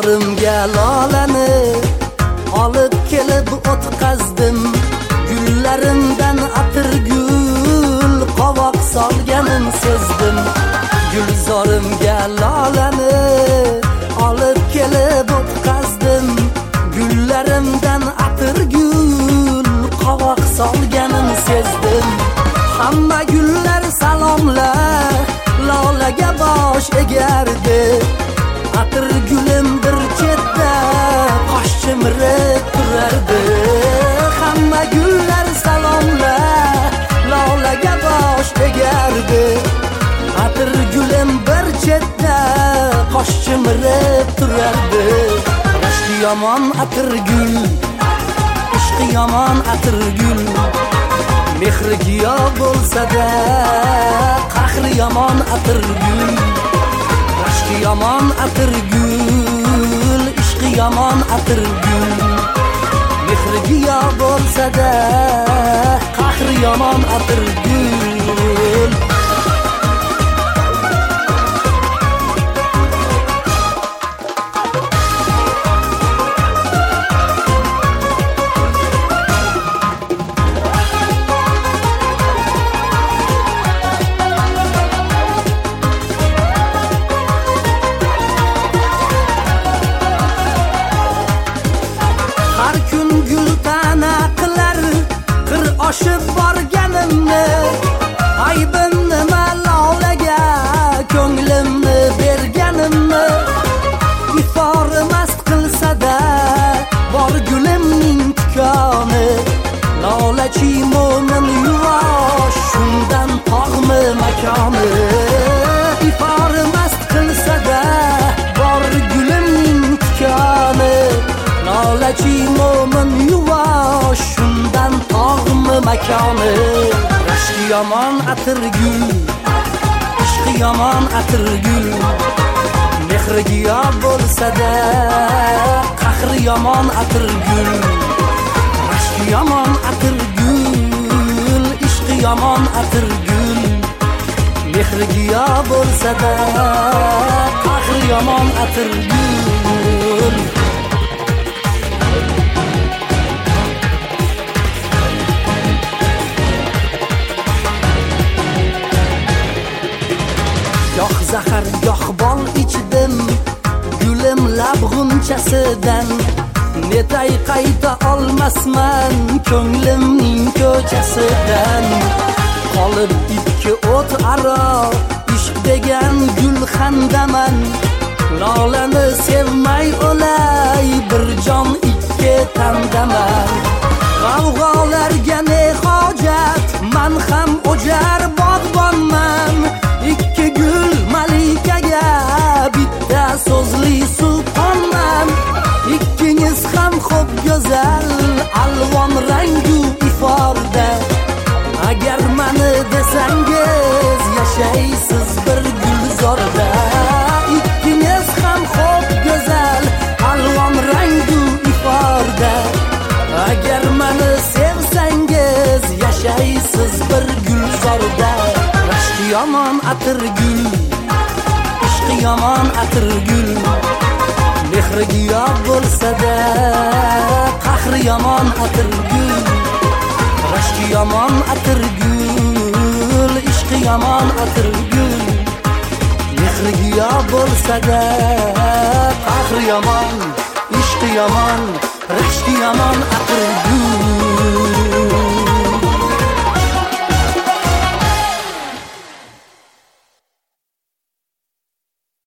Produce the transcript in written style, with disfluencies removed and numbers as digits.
Gulzorimga lolani olib kelib o'tqazdim. Gullarimdan atirgul qovoq solganin sezdim. Gulzorimga lolani olib kelib o'tqazdim. Gullarimdan atirgul qovoq solganin sezdim. Hamma gullar salomlar lolaga bosh egardi. Atirgulim bir chetda qosh chimirib turardi. Hamma gullar salomlar lolaga bosh egardi. Atirgulim bir chetda qosh chimirib turardi. Ishqi yomon atirgul, ishqi yomon atirgul, mehri giyo bo'lsa-da qahri yomon atirgul. Ishqi yomon atirgul, ishqi yomon atirgul, mehri giyo bo'lsa-da qahri yomon atirgul. Oshib borganimni, aybimni lolaga ko'nglimni berganimni, ifori mast qilsa-da bor gulimning tikoni. Lolachi mo'min yuvosh, shundan tog'mi makoni. Ifori mast qilsa-da bor gulimning tikoni. Lolachi mo'min yuvosh, shundan tog'mi makoni. Ishqi yomon atirgul, ishqi yomon atirgul, mehri giyo bo'lsa-da qahri yomon atirgul. Ishqi yomon atirgul, ishqi yomon atirgul, mehri giyo bo'lsa-da qahri yomon atirgul. Goh zahar goh bol ichdim gulim lab g'unchasidan. Netay qayta olmasman ko'nglimning ko'chasidan. Qolib ikki o't aro ishq degan gulxandaman. Lolani sevmay o'lay bir jon ikki tandaman. G'avg'olarga ne hojat, man ham o'jar bog'bonman. Ikki gul malikaga bitta so'zli sultonman. Ikkingiz ham xo'p go'zal alvon rangu iforda. Agar mani desangiz yashaysiz bir gulzorda. Ikkingiz ham xo'p go'zal alvon rangu iforda. Agar mani sevsangiz yashaysiz bir gulzorda. Ishqi yomon atirgul, ishqi yomon atirgul, mehri giyo bo'lsa-da qahri yomon atirgul. Ishqi yomon atirgul, ishqi yomon atirgul, mehri giyo bo'lsa-da qahri yomon. Ishqi yomon, ishqi yomon